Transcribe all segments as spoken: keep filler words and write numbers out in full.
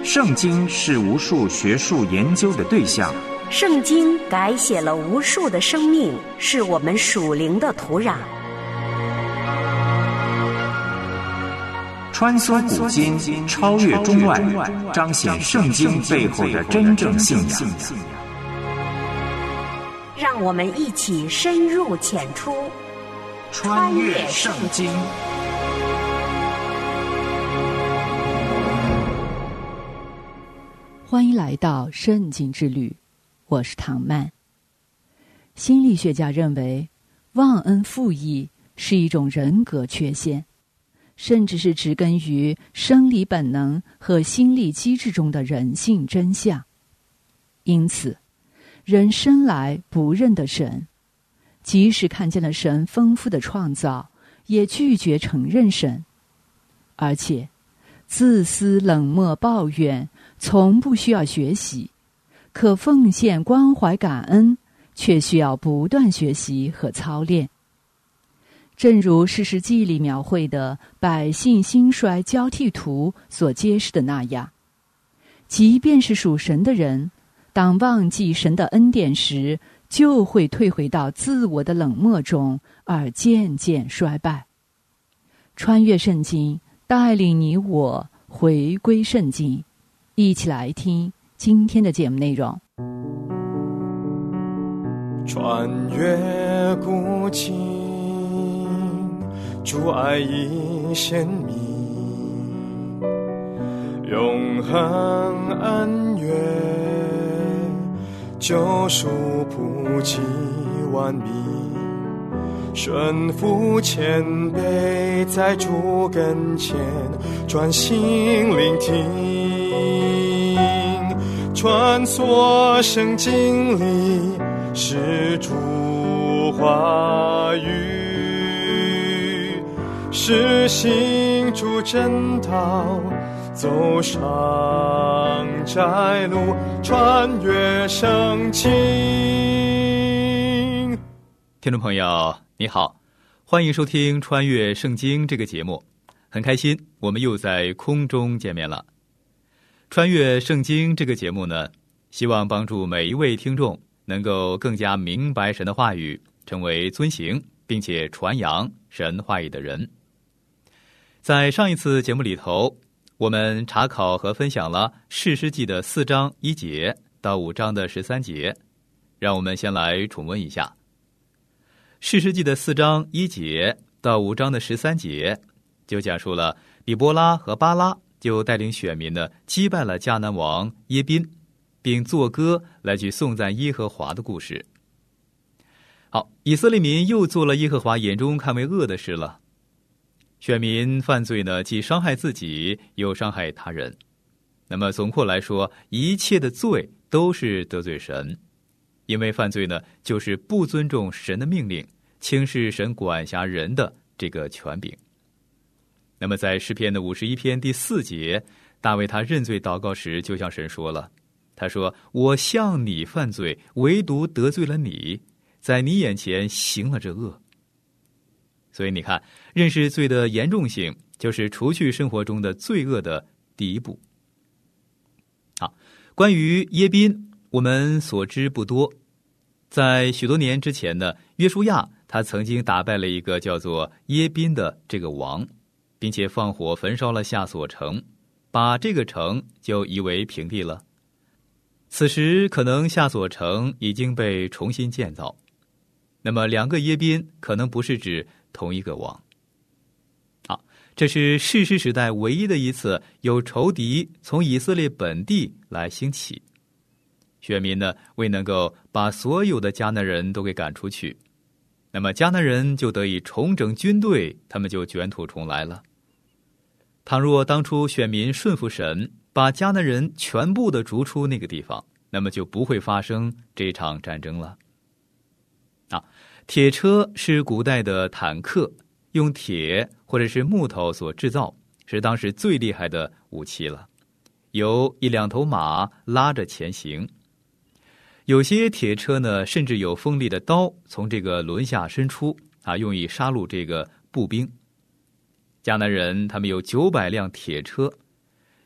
圣经是无数学术研究的对象， 圣经改写了无数的生命，是我们属灵的土壤。 穿梭古今，超越中外，彰显圣经背后的真正信仰。 让我们一起深入浅出， 穿越圣经。 欢迎来到圣经之旅，我是唐曼。心理学家认为，忘恩负义是一种人格缺陷，甚至是植根于生理本能和心理机制中的人性真相。因此，人生来不认得神，即使看见了神丰富的创造，也拒绝承认神，而且自私冷漠抱怨，从不需要学习，可奉献关怀感恩，却需要不断学习和操练。正如士师记里描绘的百姓兴衰交替图所揭示的那样，即便是属神的人，当忘记神的恩典时，就会退回到自我的冷漠中，而渐渐衰败。穿越圣经，带领你我回归圣经，一起来听今天的节目内容。 穿越古今，主爱已显明，永恒恩怨，救赎普及万民，顺服谦卑，在主跟前专心聆听，穿梭圣经里是主话语，是行主真道，走上窄路，穿越圣经。 听众朋友你好，欢迎收听穿越圣经这个节目，很开心我们又在空中见面了。穿越圣经这个节目呢，希望帮助每一位听众能够更加明白神的话语，成为遵行并且传扬神话语的人。在上一次节目里头，我们查考和分享了士师记的四章一节到五章的十三节，让我们先来重温一下。士师记的四章一节到五章的十三节，就讲述了底波拉和巴拉就带领选民呢击败了迦南王耶宾，并作歌来去颂赞耶和华的故事。好，以色列民又做了耶和华眼中看为恶的事了。选民犯罪呢，既伤害自己，又伤害他人。那么总括来说，一切的罪都是得罪神，因为犯罪呢，就是不尊重神的命令，轻视神管辖人的这个权柄。那么在诗篇的五十一篇第四节，大卫他认罪祷告时，就向神说了，他说：我向你犯罪，唯独得罪了你，在你眼前行了这恶。所以你看，认识罪的严重性，就是除去生活中的罪恶的第一步。好，关于耶宾，我们所知不多。在许多年之前呢，约书亚他曾经打败了一个叫做耶宾的这个王，并且放火焚烧了夏所城，把这个城就夷为平地了。此时可能夏所城已经被重新建造，那么两个耶宾可能不是指同一个王。好，这是士师时代唯一的一次有仇敌从以色列本地来兴起。选民呢，未能够把所有的迦南人都给赶出去，那么迦南人就得以重整军队，他们就卷土重来了。倘若当初选民顺服神，把迦南人全部的逐出那个地方，那么就不会发生这场战争了。啊，铁车是古代的坦克，用铁或者是木头所制造，是当时最厉害的武器了，由一两头马拉着前行。有些铁车呢，甚至有锋利的刀从这个轮下伸出，啊，用以杀戮这个步兵。迦南人他们有九百辆铁车，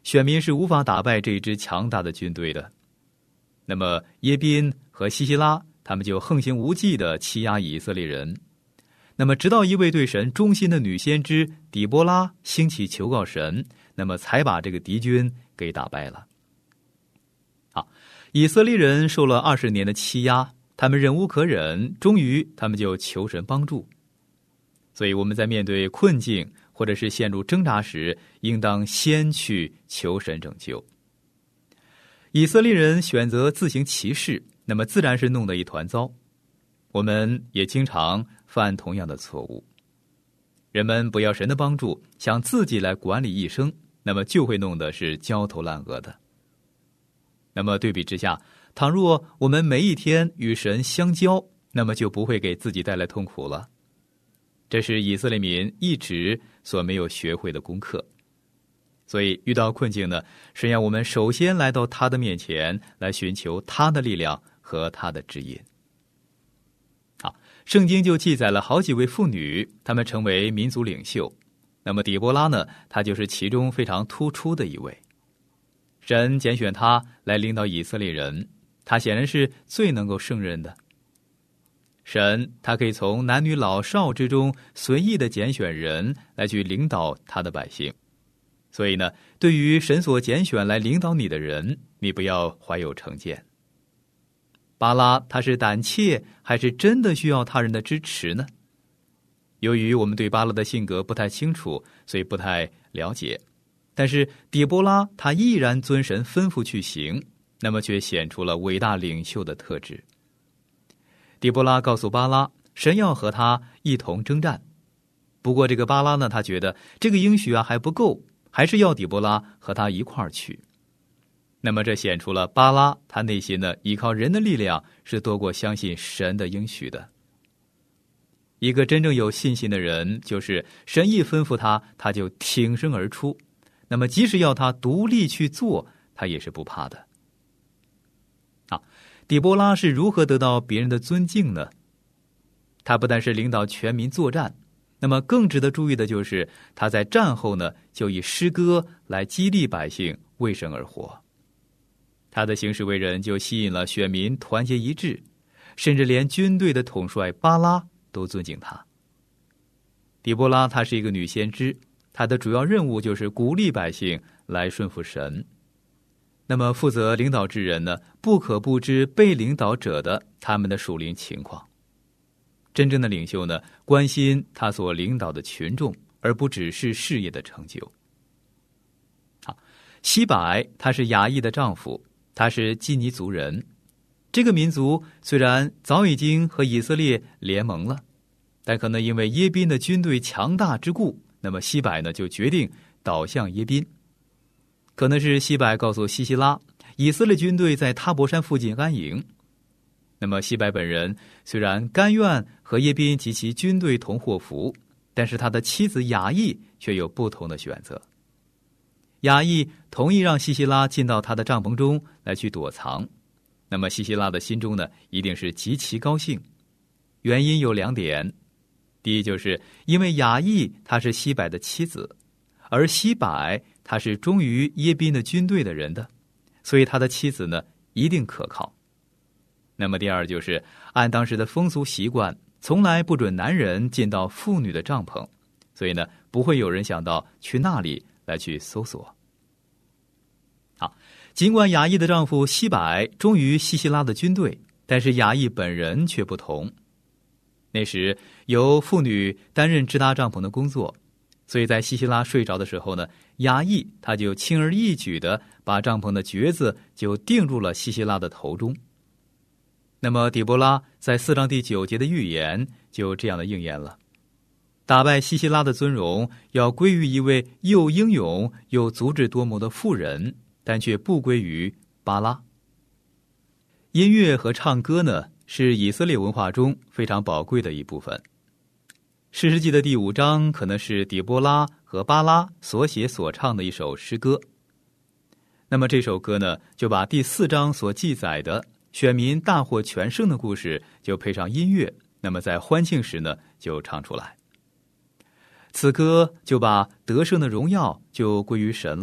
选民是无法打败这支强大的军队的。那么耶宾和西西拉他们就横行无忌地欺压以色列人。那么直到一位对神忠心的女先知底波拉兴起求告神，那么才把这个敌军给打败了。好，以色列人受了二十年的欺压，他们忍无可忍，终于他们就求神帮助。所以我们在面对困境或者是陷入挣扎时，应当先去求神拯救。以色列人选择自行其事，那么自然是弄得一团糟。我们也经常犯同样的错误。人们不要神的帮助，想自己来管理一生，那么就会弄得是焦头烂额的。那么对比之下，倘若我们每一天与神相交，那么就不会给自己带来痛苦了。这是以色列民一直所没有学会的功课。所以遇到困境呢，神要我们首先来到他的面前，来寻求他的力量和他的指引。好，圣经就记载了好几位妇女，她们成为民族领袖。那么底波拉呢，她就是其中非常突出的一位。神拣选她来领导以色列人，她显然是最能够胜任的。神他可以从男女老少之中随意的拣选人来去领导他的百姓。所以呢，对于神所拣选来领导你的人，你不要怀有成见。巴拉他是胆怯还是真的需要他人的支持呢？由于我们对巴拉的性格不太清楚，所以不太了解。但是底波拉他毅然遵神吩咐去行，那么却显出了伟大领袖的特质。底波拉告诉巴拉，神要和他一同征战。不过这个巴拉呢，他觉得这个应许啊还不够，还是要底波拉和他一块儿去。那么这显出了巴拉他内心呢依靠人的力量是多过相信神的应许的。一个真正有信心的人，就是神一吩咐他，他就挺身而出。那么即使要他独立去做，他也是不怕的。好，底波拉是如何得到别人的尊敬呢？他不但是领导全民作战，那么更值得注意的就是他在战后呢，就以诗歌来激励百姓为神而活。他的行事为人就吸引了选民团结一致，甚至连军队的统帅巴拉都尊敬他。底波拉她是一个女先知，她的主要任务就是鼓励百姓来顺服神。那么负责领导之人呢，不可不知被领导者的他们的属灵情况。真正的领袖呢，关心他所领导的群众，而不只是事业的成就。好，西百他是雅意的丈夫，他是基尼族人。这个民族虽然早已经和以色列联盟了，但可能因为耶宾的军队强大之故，那么西百呢就决定倒向耶宾。可能是西百告诉西西拉，以色列军队在塔伯山附近安营。那么西百本人虽然甘愿和耶宾及其军队同祸福，但是他的妻子雅意却有不同的选择。雅意同意让西西拉进到他的帐篷中来去躲藏。那么西西拉的心中呢，一定是极其高兴。原因有两点。第一，就是因为雅意她是西百的妻子，而西百他是忠于耶宾的军队的人的，所以他的妻子呢一定可靠。那么第二，就是按当时的风俗习惯，从来不准男人进到妇女的帐篷，所以呢不会有人想到去那里来去搜索。好，尽管雅意的丈夫西百忠于西西拉的军队，但是雅意本人却不同。那时由妇女担任支搭帐篷的工作，所以在西西拉睡着的时候呢，雅意他就轻而易举地把帐篷的橛子就钉入了西西拉的头中。那么底波拉在四章第九节的预言就这样的应验了。打败西西拉的尊荣要归于一位又英勇又足智多谋的妇人，但却不归于巴拉。音乐和唱歌呢，是以色列文化中非常宝贵的一部分。士师记的第五章可能是底波拉和巴拉所写所唱的一首诗歌。那么这首歌呢，就把第四章所记载的选民大获全胜的故事就配上音乐，那么在欢庆时呢就唱出来。此歌就把得胜的荣耀就归于神了，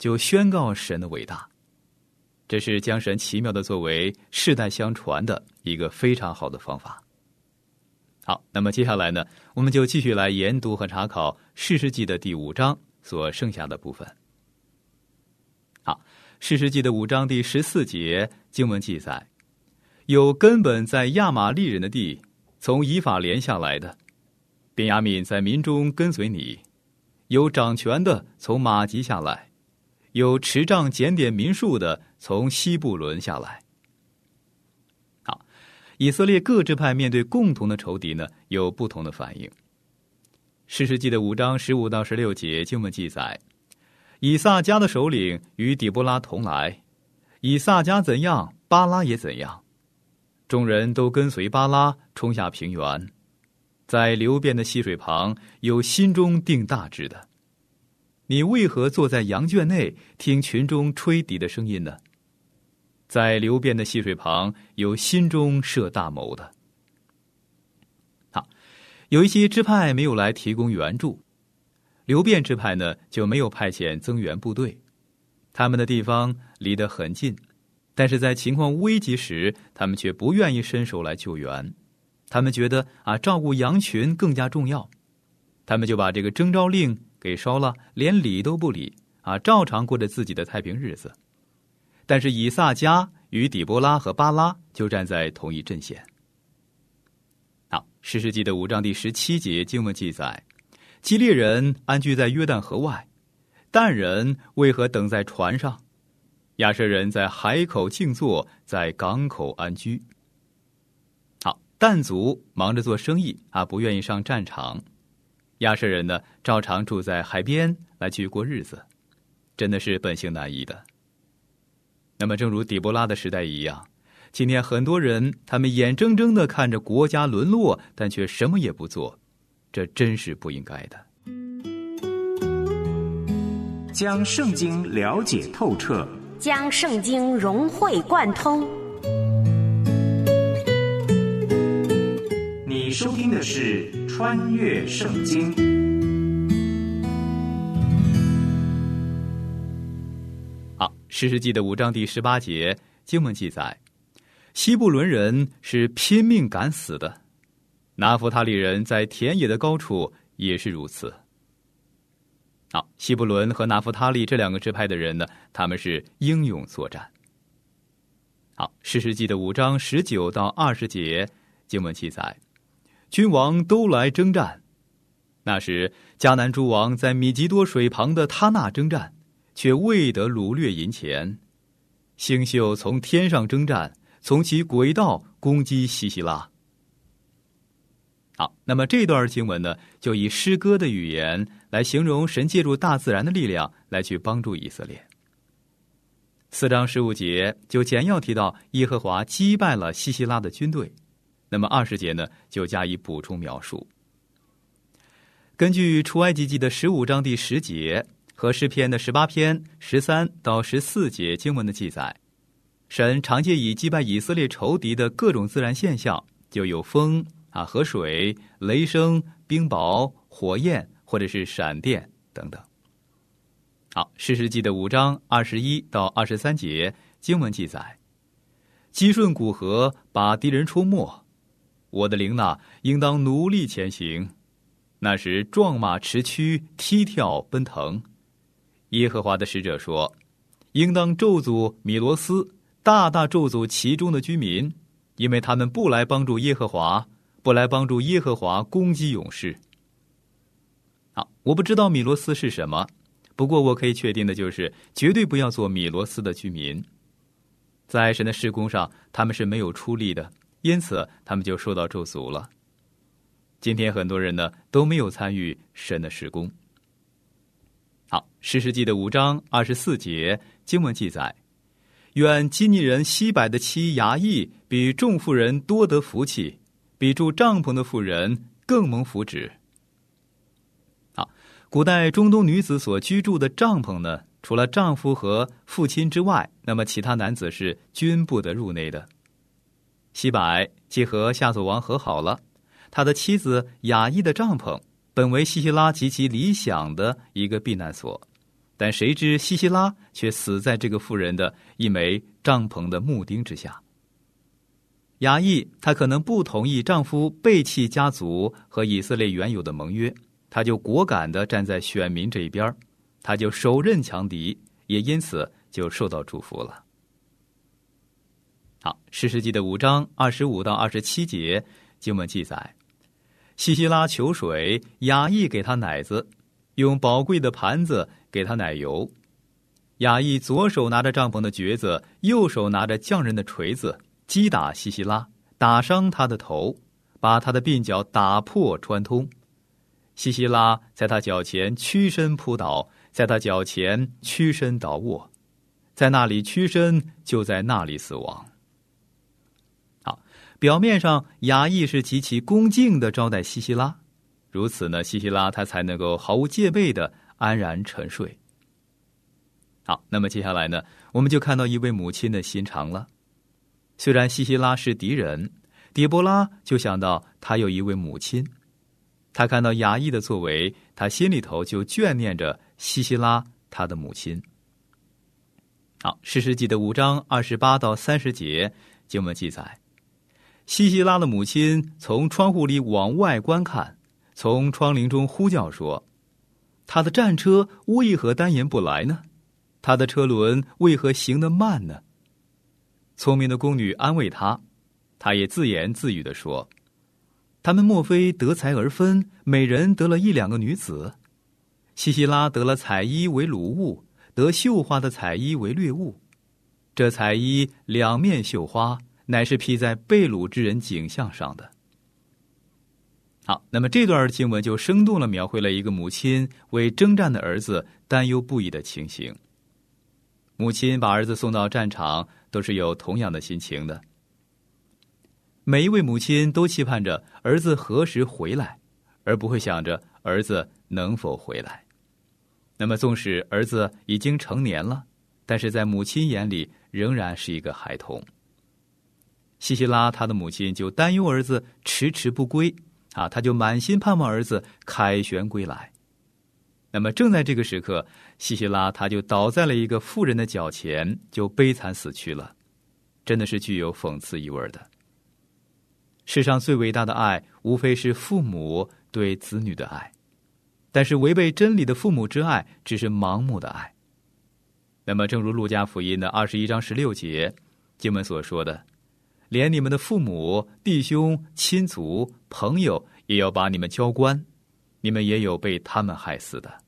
就宣告神的伟大。这是将神奇妙的作为世代相传的一个非常好的方法。好，那么接下来呢，我们就继续来研读和查考士师记的第五章所剩下的部分。好，士师记的五章第十四节经文记载，有根本在亚玛利人的地，从以法莲下来的，便雅悯在民中跟随你，有掌权的从马吉下来，有持杖检点民数的从西布伦下来。好，以色列各支派面对共同的仇敌呢，有不同的反应。士师记的五章十五到十六节经文记载，以萨迦的首领与底波拉同来，以萨迦怎样，巴拉也怎样。众人都跟随巴拉冲下平原，在流变的溪水旁，有心中定大志的。你为何坐在羊圈内，听群中吹笛的声音呢？在流变的溪水旁，有心中设大谋的。好，有一些支派没有来提供援助，流变支派呢就没有派遣增援部队，他们的地方离得很近，但是在情况危急时，他们却不愿意伸手来救援。他们觉得啊，照顾羊群更加重要，他们就把这个征召令给烧了，连理都不理啊，照常过着自己的太平日子。但是以萨迦与底波拉和巴拉就站在同一阵线。好，士师记的五章第十七节经文记载，基列人安居在约旦河外，但人为何等在船上？亚设人在海口静坐，在港口安居。好，但族忙着做生意啊，不愿意上战场。亚设人呢，照常住在海边来去过日子，真的是本性难移的。那么正如底波拉的时代一样，今天很多人他们眼睁睁地看着国家沦落，但却什么也不做，这真是不应该的。 将圣经了解透彻， 将圣经融会贯通。 你收听的是《穿越圣经》。 好，士师记的五章第十八节经文记载，西布伦人是拼命敢死的，拿弗他利人在田野的高处也是如此。好，西布伦和拿弗他利这两个支派的人呢，他们是英勇作战。好，士师记的五章十九到二十节经文记载，君王都来征战。那时迦南诸王在米吉多水旁的他那征战，却未得掳掠银钱。星宿从天上征战，从其轨道攻击西西拉。好，那么这段经文呢，就以诗歌的语言来形容神借助大自然的力量来去帮助以色列。四章十五节就简要提到耶和华击败了西西拉的军队，那么二十节呢就加以补充描述。根据出埃及记的十五章第十节和诗篇的十八篇十三到十四节经文的记载，神常借以击败以色列仇敌的各种自然现象，就有风啊、河水、雷声、冰雹、火焰，或者是闪电等等。好，士师记的五章二十一到二十三节经文记载，激顺古河，把敌人出没，我的灵哪，应当努力前行。那时壮马驰驱，踢跳奔腾。耶和华的使者说，应当咒诅米罗斯，大大咒诅其中的居民，因为他们不来帮助耶和华，不来帮助耶和华攻击勇士。好，我不知道米罗斯是什么，不过我可以确定的就是，绝对不要做米罗斯的居民。在神的事工上，他们是没有出力的，因此他们就受到咒诅了。今天很多人呢都没有参与神的事工。好，士师记的五章二十四节经文记载，愿基尼人西柏的妻雅意比众妇人多得福气，比住帐篷的妇人更蒙福祉。好，古代中东女子所居住的帐篷呢，除了丈夫和父亲之外，那么其他男子是均不得入内的。西柏既和夏所王和好了，他的妻子雅意的帐篷本为西西拉极其理想的一个避难所， 但谁知西西拉却死在这个妇人的一枚帐篷的木钉之下。雅意她可能不同意丈夫背弃家族和以色列原有的盟约，她就果敢地站在选民这一边，她就手刃强敌，也因此就受到祝福了。好，士师记的五章二十五到二十七节经文记载，西西拉求水，雅意给他奶子，用宝贵的盘子给他奶油。雅意左手拿着帐篷的橛子，右手拿着匠人的锤子，击打西西拉，打伤他的头，把他的鬓角打破穿通。西西拉在他脚前屈身扑倒，在他脚前屈身倒卧，在那里屈身，就在那里死亡。好，表面上雅意是极其恭敬地招待西西拉，如此呢，西西拉他才能够毫无戒备地安然沉睡。好，那么接下来呢，我们就看到一位母亲的心肠了。虽然西西拉是敌人，底波拉就想到他有一位母亲，他看到雅意的作为，他心里头就眷念着西西拉他的母亲。好，士师记的五章二十八到三十节经文记载，西西拉的母亲从窗户里往外观看，从窗棂中呼叫说，他的战车为何单言不来呢？他的车轮为何行得慢呢？聪明的宫女安慰他，他也自言自语地说，他们莫非得财而分，每人得了一两个女子？西西拉得了彩衣为掳物，得绣花的彩衣为掠物。这彩衣两面绣花，乃是披在被掳之人颈项上的。好，那么这段经文就生动地描绘了一个母亲为征战的儿子担忧不已的情形。母亲把儿子送到战场，都是有同样的心情的。每一位母亲都期盼着儿子何时回来，而不会想着儿子能否回来。那么纵使儿子已经成年了，但是在母亲眼里仍然是一个孩童。西西拉他的母亲就担忧儿子迟迟不归啊，他就满心盼望儿子凯旋归来。那么正在这个时刻，西西拉他就倒在了一个妇人的脚前，就悲惨死去了，真的是具有讽刺意味的。世上最伟大的爱，无非是父母对子女的爱，但是违背真理的父母之爱，只是盲目的爱。那么正如路加福音的二十一章十六节经文所说的，连你们的父母、弟兄、亲族、朋友也要把你们交官，你们也有被他们害死的。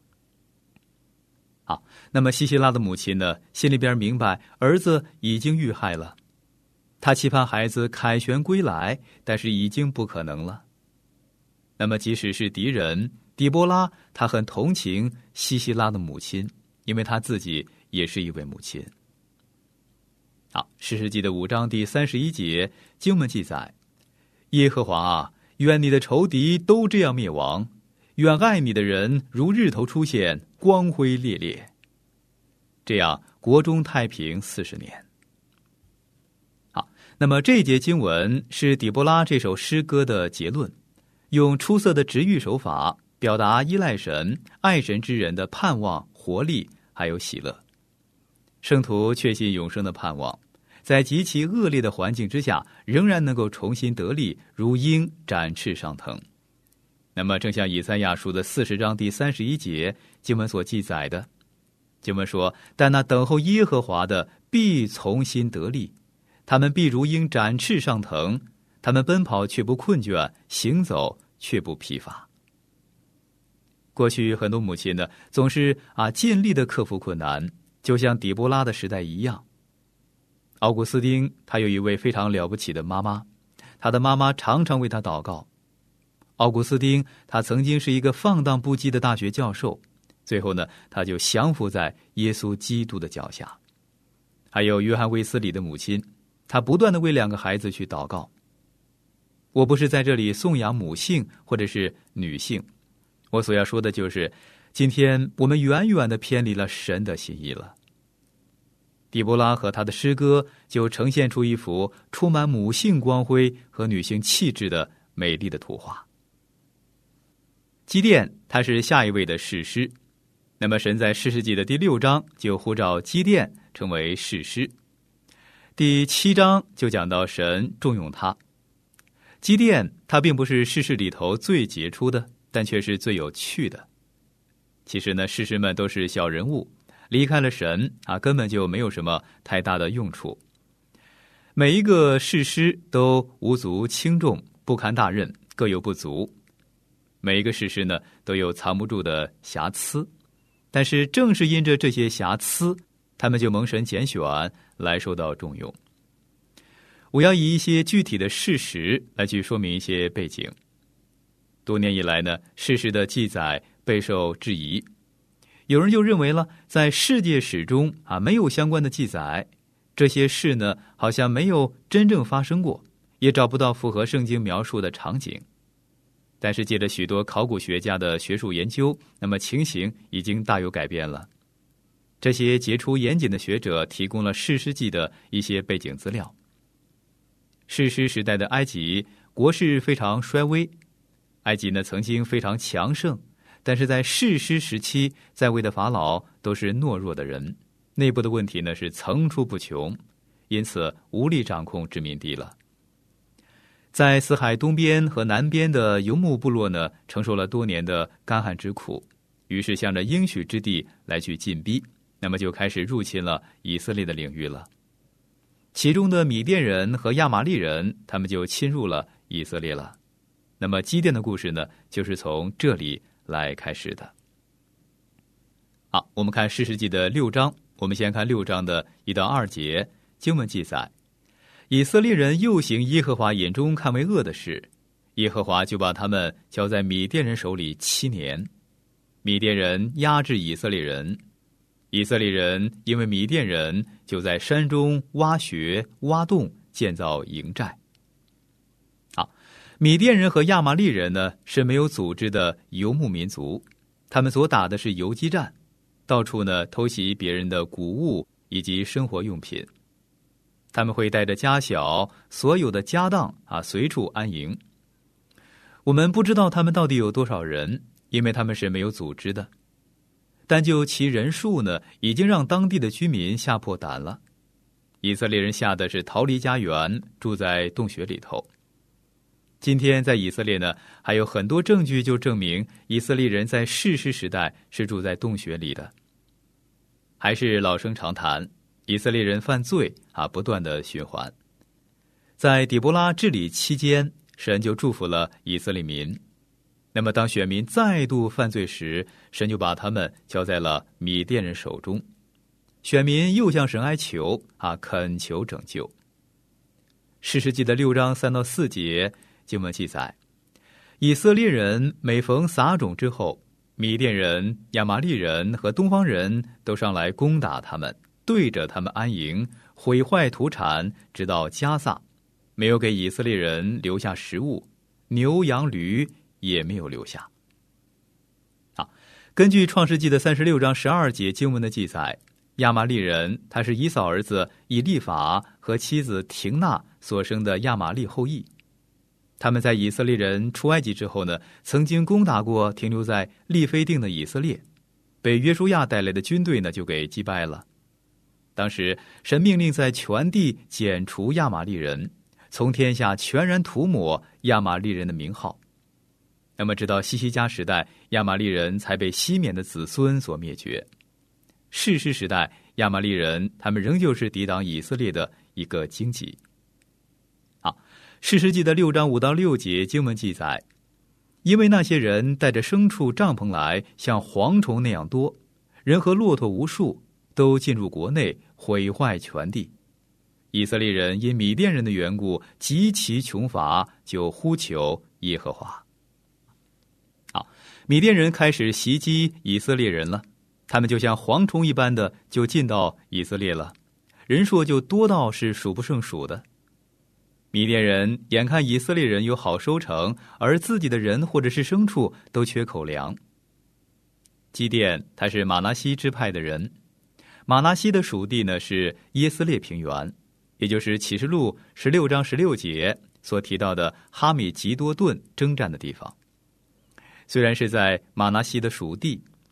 好，那么西西拉的母亲呢，心里边明白儿子已经遇害了，他期盼孩子凯旋归来，但是已经不可能了。那么即使是敌人底波拉，他很同情西西拉的母亲，因为他自己也是一位母亲。好，士师记的五章第三十一节经文记载，耶和华啊，愿你的仇敌都这样灭亡，愿爱你的人如日头出现，光辉烈烈。这样国中太平四十年。好，那么这一节经文是底波拉这首诗歌的结论，用出色的直喻手法表达依赖神、爱神之人的盼望、活力还有喜乐。圣徒确信永生的盼望，在极其恶劣的环境之下，仍然能够重新得力，如鹰展翅上腾。那么正像以赛亚书的四十章第三十一节经文所记载的，经文说，但那等候耶和华的必重新得力，他们必如鹰展翅上腾，他们奔跑却不困倦，行走却不疲乏。过去很多母亲呢，总是啊尽力的克服困难，就像底波拉的时代一样。奥古斯丁他有一位非常了不起的妈妈，他的妈妈常常为他祷告。奥古斯丁他曾经是一个放荡不羁的大学教授，最后呢，他就降服在耶稣基督的脚下。还有约翰卫斯理的母亲，她不断的为两个孩子去祷告。我不是在这里颂扬母性或者是女性，我所要说的就是今天我们远远的偏离了神的心意了。底波拉和他的诗歌就呈现出一幅充满母性光辉和女性气质的美丽的图画。基甸他是下一位的士师， 那么神在士师记的第六章就呼召基甸成为士师，第七章就讲到神重用他。基甸他并不是士师里头最杰出的，但却是最有趣的。其实呢，士师们都是小人物，离开了神啊，根本就没有什么太大的用处。每一个士师都无足轻重，不堪大任，各有不足。每一个士师呢，都有藏不住的瑕疵，但是正是因着这些瑕疵，他们就蒙神拣选来受到重用。我要以一些具体的事实来去说明一些背景。多年以来呢，事实的记载备受质疑，有人就认为了，在世界史中啊没有相关的记载，这些事呢好像没有真正发生过，也找不到符合圣经描述的场景。但是借着许多考古学家的学术研究，那么情形已经大有改变了。这些杰出严谨的学者提供了士师记的一些背景资料。士师时代的埃及国势非常衰微，埃及呢曾经非常强盛，但是在士师时期在位的法老都是懦弱的人，内部的问题呢是层出不穷，因此无力掌控殖民地了。在死海东边和南边的游牧部落呢，承受了多年的干旱之苦，于是向着应许之地来去进逼，那么就开始入侵了以色列的领域了。其中的米甸人和亚玛力人，他们就侵入了以色列了。那么基甸的故事呢，就是从这里来开始的。好，我们看士师记的六章，我们先看六章的一到二节，经文记载，以色列人又行耶和华眼中看为恶的事，耶和华就把他们交在米甸人手里七年。米甸人压制以色列人，以色列人因为米甸人，就在山中挖穴挖洞，建造营寨。好，米甸人和亚玛力人呢，是没有组织的游牧民族，他们所打的是游击战，到处呢偷袭别人的谷物以及生活用品。他们会带着家小所有的家当啊，随处安营。我们不知道他们到底有多少人，因为他们是没有组织的。但就其人数呢，已经让当地的居民吓破胆了。以色列人吓得是逃离家园，住在洞穴里头。今天在以色列呢，还有很多证据就证明以色列人在士师时代是住在洞穴里的。还是老生常谈，以色列人犯罪啊，不断的循环。在底波拉治理期间，神就祝福了以色列民。那么当选民再度犯罪时，神就把他们交在了米甸人手中。选民又向神哀求啊，恳求拯救。士师记的六章三到四节经文记载，以色列人每逢撒种之后，米甸人、亚玛力人和东方人都上来攻打他们，对着他们安营，毁坏土产，直到加萨，没有给以色列人留下食物，牛羊驴也没有留下。好，根据创世纪的三十六章十二节经文的记载，亚玛力人他是以扫儿子以利法和妻子廷娜所生的亚玛力后裔。他们在以色列人出埃及之后呢，曾经攻打过停留在利非定的以色列，被约书亚带来的军队呢就给击败了。当时神命令在全地剪除亚玛力人，从天下全然涂抹亚玛力人的名号。那么直到西西家时代，亚玛力人才被西缅的子孙所灭绝。士师时代，亚玛力人他们仍旧是抵挡以色列的一个荆棘。好，士师记的六章五到六节经文记载，因为那些人带着牲畜帐篷来，像蝗虫那样多，人和骆驼无数，都进入国内，毁坏全地。以色列人因米甸人的缘故极其穷乏，就呼求耶和华。好，米甸人开始袭击以色列人了，他们就像蝗虫一般的就进到以色列了，人数就多到是数不胜数的。米甸人眼看以色列人有好收成，而自己的人或者是牲畜都缺口粮。基甸他是马拿西支派的人，马拿西的属地呢是耶斯列平原，也就是启示录十六章十六节所提到的哈米吉多顿征战的地方。虽然是在马拿西的属地，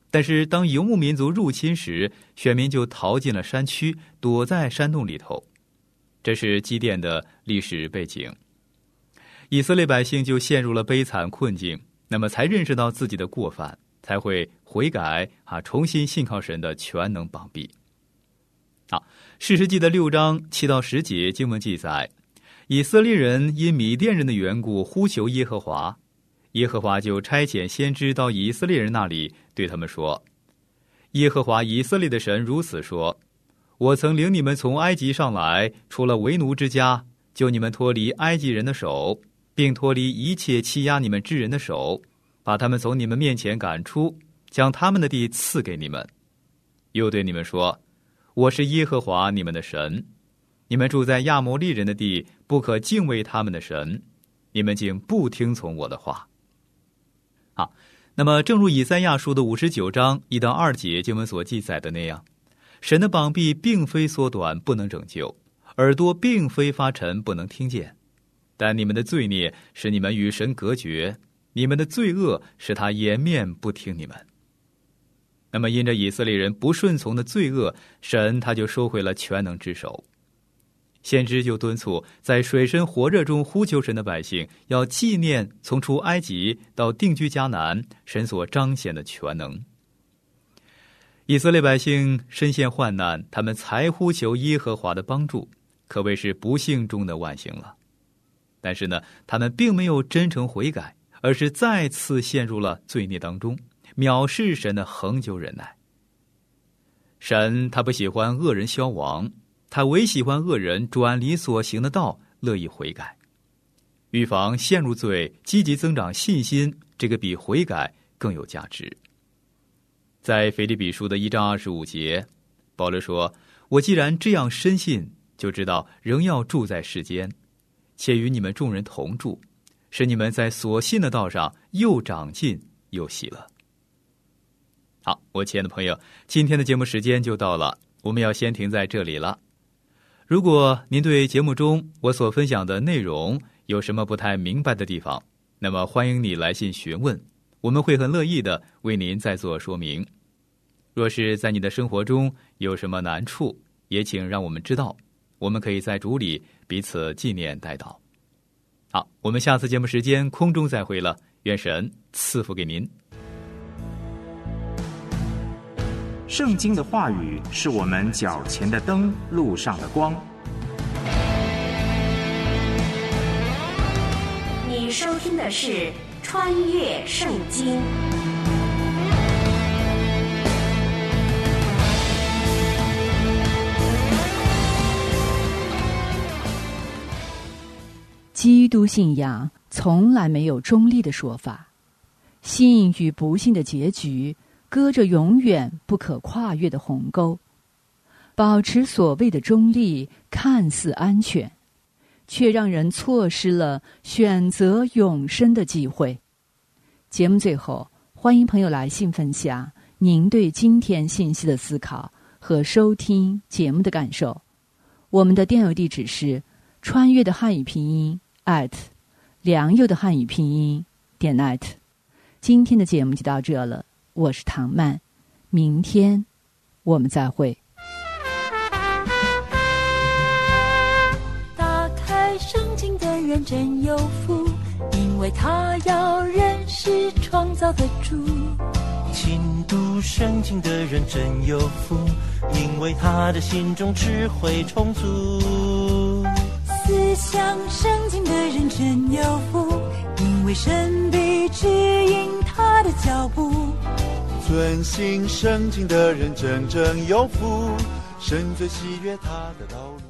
但是当游牧民族入侵时，选民就逃进了山区，躲在山洞里头。这是基甸的历史背景。以色列百姓就陷入了悲惨困境，那么才认识到自己的过犯，才会悔改啊，重新信靠神的全能膀臂。啊，士师记的六章七到十节经文记载，以色列人因米甸人的缘故呼求耶和华，耶和华就差遣先知到以色列人那里，对他们说：耶和华以色列的神如此说，我曾领你们从埃及上来，出了为奴之家，救你们脱离埃及人的手，并脱离一切欺压你们之人的手，把他们从你们面前赶出，将他们的地赐给你们。又对你们说，我是耶和华你们的神，你们住在亚摩利人的地，不可敬畏他们的神，你们竟不听从我的话。好，那么正如以赛亚书的五十九章一到二节经文所记载的那样，神的膀臂并非缩短不能拯救，耳朵并非发沉不能听见，但你们的罪孽使你们与神隔绝，你们的罪恶使他掩面不听你们。那么因着以色列人不顺从的罪恶，神他就收回了全能之手。先知就敦促在水深火热中呼求神的百姓，要纪念从出埃及到定居迦南神所彰显的全能。以色列百姓身陷患难，他们才呼求耶和华的帮助，可谓是不幸中的万幸了。但是呢，他们并没有真诚悔改，而是再次陷入了罪孽当中，藐视神的恒久忍耐。神他不喜欢恶人消亡，他唯喜欢恶人转离所行的道，乐意悔改。预防陷入罪，积极增长信心，这个比悔改更有价值。在腓立比书的一章二十五节，保罗说，我既然这样深信，就知道仍要住在世间，且与你们众人同住，使你们在所信的道上又长进又喜乐。好，我亲爱的朋友，今天的节目时间就到了，我们要先停在这里了。如果您对节目中我所分享的内容有什么不太明白的地方，那么欢迎你来信询问，我们会很乐意的为您再做说明。若是在你的生活中有什么难处，也请让我们知道，我们可以在主里彼此纪念代祷。好，我们下次节目时间空中再会了，愿神赐福给您。 圣经的话语是我们脚前的灯，路上的光。 你收听的是《穿越圣经》。 基督信仰从来没有中立的说法，信与不信的结局隔着永远不可跨越的鸿沟。保持所谓的中立看似安全，却让人错失了选择永生的机会。节目最后，欢迎朋友来信分享您对今天信息的思考和收听节目的感受。我们的电邮地址是穿越的汉语拼音 at 良友的汉语拼音点 net。 今天的节目就到这了，我是唐曼，明天我们再会。 打开圣经的人真有福，因为他要认识创造的主。 勤读圣经的人真有福，因为他的心中智慧充足。 思想圣经的人真有福，因为神必指引他的脚步。 遵行圣经的人真正有福，神最喜悦他的道路。